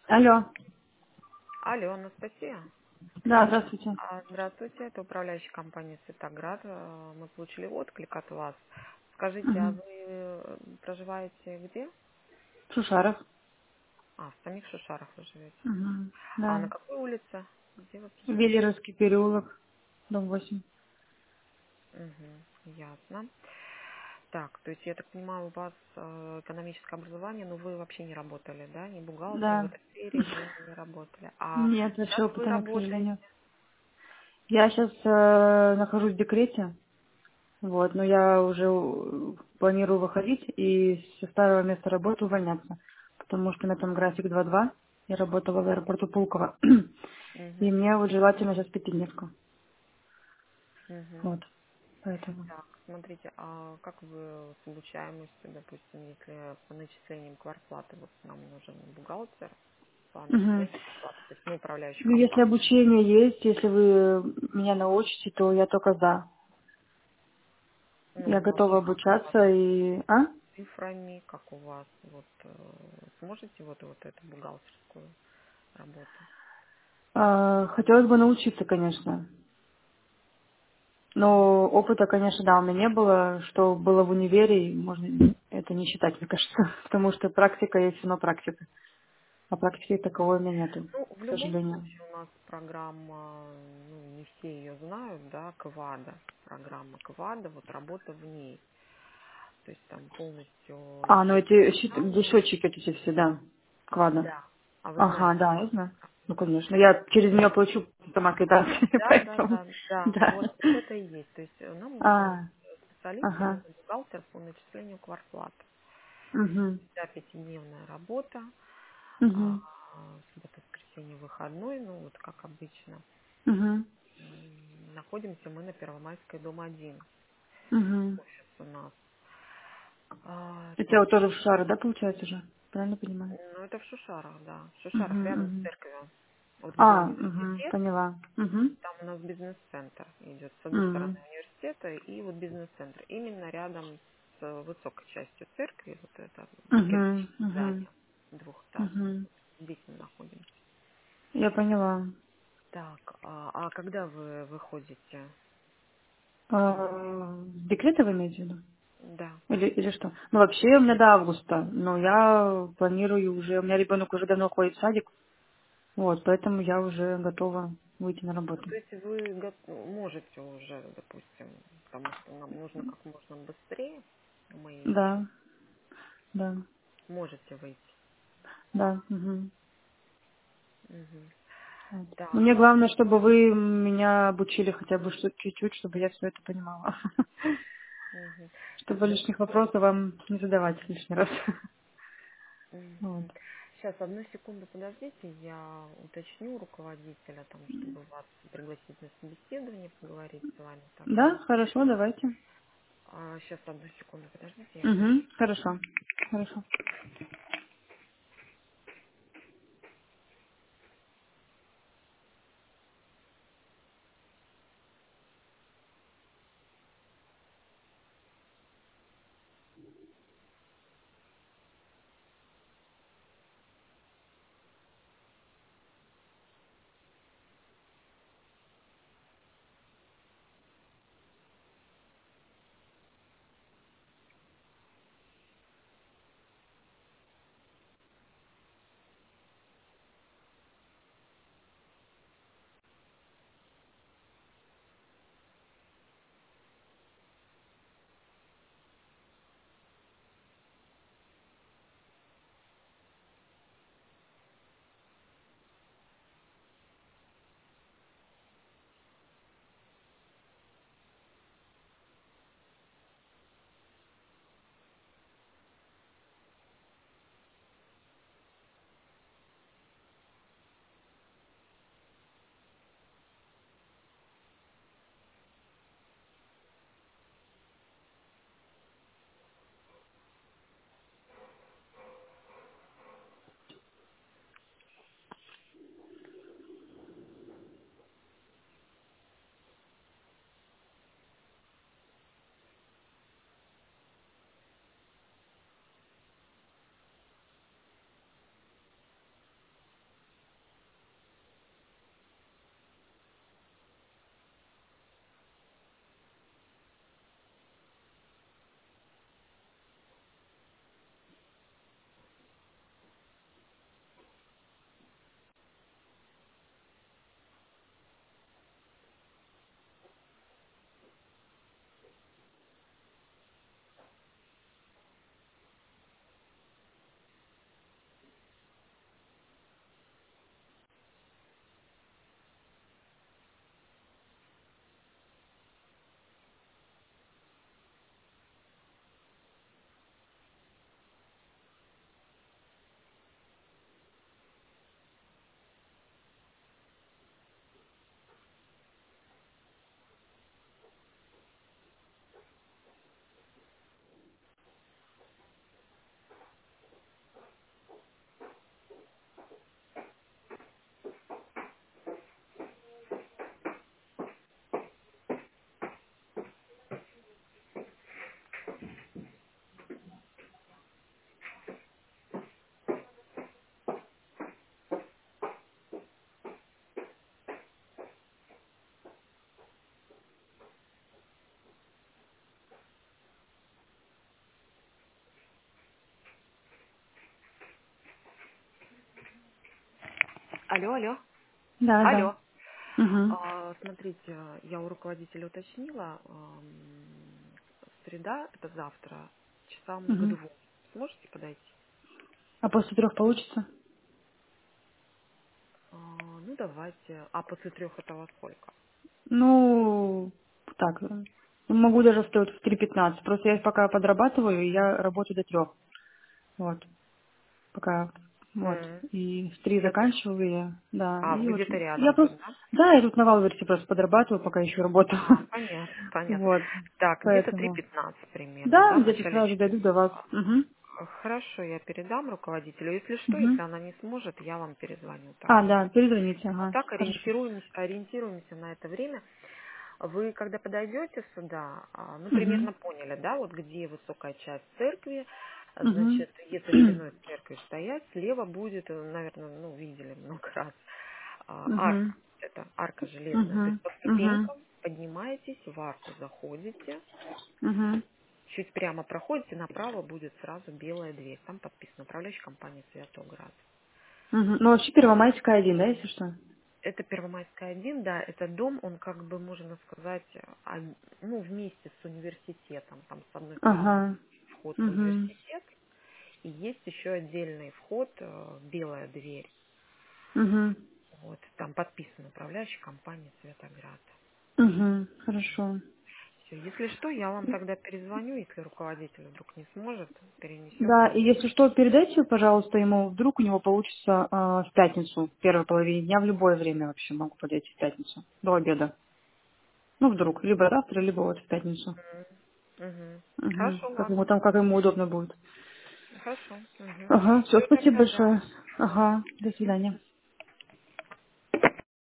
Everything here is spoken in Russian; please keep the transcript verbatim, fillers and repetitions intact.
Алло. Алло, Анастасия. Да, здравствуйте. А, Здравствуйте, это управляющая компания «Светоград». Э, Мы получили отклик от вас. Скажите, а Угу. вы э, проживаете где? Шушаров. А, в самих Шушарах вы живете. Угу. А на Да. какой улице? Где вы проживаете? Велеровский переулок, дом восемь. Угу, ясно. Так, то есть, я так понимаю, у вас э, экономическое образование, но вы вообще не работали, да? Ни бухгалтером в Да. этой сфере вы не работали. А Нет, вообще сейчас вы опыта нет, к работаете? сожалению. Я сейчас э, нахожусь в декрете, вот, но я уже э, планирую выходить и со старого места работы увольняться, потому что на этом график два-два. Я работала в аэропорту Пулково. И Угу, мне вот желательно сейчас пятидневку. угу. Вот, поэтому. Так, смотрите, а как вы с обучаемостью, допустим, если по начислениям квартплаты, вот нам нужен бухгалтер по Мгм. начислению квартплаты, то есть мы управляющая Ну, если компания. обучение есть, если вы меня научите, то я только за. Ну, Я вообще, готова как у вас обучаться и... А? с цифрами, как у вас, вот, э, сможете вот, вот эту бухгалтерскую работу? А, хотелось бы научиться, конечно. Мгм. Но опыта, конечно, да, у меня не было. Что было в универе, можно это не считать, мне кажется. Потому что практика есть, но практика. А практики таковой у меня нету, Ну, в к любом сожалению. случае у нас программа, ну, не все ее знают, да, КВАДа, программа КВАДа, вот работа в ней. То есть там полностью А, ну естественно, эти щит- где счетчики эти все, да. Квада. да. А вы Ага, знаете, да, да? я знаю. Ну, конечно. Я через нее плачу сама квитанции, Да, да, поэтому... да, да. Да. Вот, вот это и есть. То есть э, нам нужен А, специалист, ага. именно бухгалтер по начислению квартплат. Угу. Да, пятидневная работа, а, Угу. суббота, воскресенье, выходной, ну вот как обычно. Угу. М, Находимся мы на Первомайской, дом один, Угу. офис у нас. А, Это вот так, тоже в Шары, да, получается же? Правильно понимаю? ну это в Шушарах, да. В Угу, Шушарах, рядом с угу. церковью. Вот где А, угу, университет, поняла. Угу. там у нас бизнес-центр идет. С одной стороны Угу. университета и вот бизнес-центр. Именно рядом с высокой частью церкви, вот это Угу. кирпичное Угу. здание двухэтажное. Угу. Здесь мы находимся. Я поняла. Так, а, а когда вы выходите? А, декреты вы имеете в виду? Да. Или, или что? Ну, вообще у меня до августа, но я планирую уже, у меня ребенок уже давно ходит в садик, вот, поэтому я уже готова выйти на Ну, работу. то есть вы го- можете уже, допустим, потому что нам нужно как можно быстрее, мы Да, да, можете выйти. да. Мгм. Мгм. Вот. Но мне Так, главное, чтобы вы меня обучили хотя бы что чуть-чуть, чтобы я все это понимала. мгм. Так, Чтобы одну лишних вопросов вам не задавать лишний раз. Вот. Сейчас, одну секунду подождите, я уточню у руководителя, там, чтобы вас пригласить на собеседование, поговорить с вами Да, тогда. хорошо, давайте. Сейчас, одну секунду, подождите, я уточню. Угу, хорошо. Хорошо. Алло, алло. Да, да. Алло. Угу. А, смотрите, я у руководителя уточнила, ам, среда, это завтра, часам к Угу. двум. Сможете подойти? А после трех получится? А, ну, давайте. А после трех это во сколько? Ну, так, э, могу даже в, в три пятнадцать. Просто я пока подрабатываю, и я работаю до трех. Вот, пока, вот. М, И в три Я тут... заканчиваю я, да. А, И вы вот, где-то я рядом тут, просто, да? да, я тут на Валверсе просто подрабатываю, пока еще работаю. А, понятно, понятно. Вот, Так, где-то три поэтому. пятнадцать примерно, Да, да, в где-то начале сразу дойду до вас. часа. Угу. Хорошо, я передам руководителю. Если что, Угу. если она не сможет, я вам перезвоню А, тогда. да, перезвоните, А ага, так хорошо. ориентируемся, ориентируемся на это время. Вы, когда подойдете сюда, а, ну, Угу. примерно поняли, да, вот где высокая часть церкви, Угу. значит, если спиной к церкви стоять, слева будет, наверное, ну, видели много раз, а, Угу. арка. Это арка железная. То Угу. есть по Угу. ступенькам поднимаетесь, в арку заходите, Угу. чуть прямо проходите, направо будет сразу белая дверь. Там подписано управляющая компания Святоград. Угу. Ну, вообще Первомайская один, да, если что? Это Первомайская один, да, это дом, он как бы, можно сказать, а, ну, вместе с университетом. Там с одной стороны Ага. вход в Угу. университет, и есть еще отдельный вход, э, белая дверь. Угу. Вот, там подписана управляющая компания Светоград. Угу. Хорошо. Все, если что, я вам тогда перезвоню, если руководитель вдруг не сможет, перенесем Да, на и если завтра. что, передайте, пожалуйста, ему, вдруг у него получится э, в пятницу, в первой половине дня, в любое время вообще могу подойти в пятницу, до обеда. Ну, вдруг, либо завтра, либо вот в пятницу. Угу. Угу. Хорошо, Как ему ладно. там, как ему удобно будет. Хорошо. Угу. Ага, все, Все спасибо тогда, да. большое. Ага, до свидания.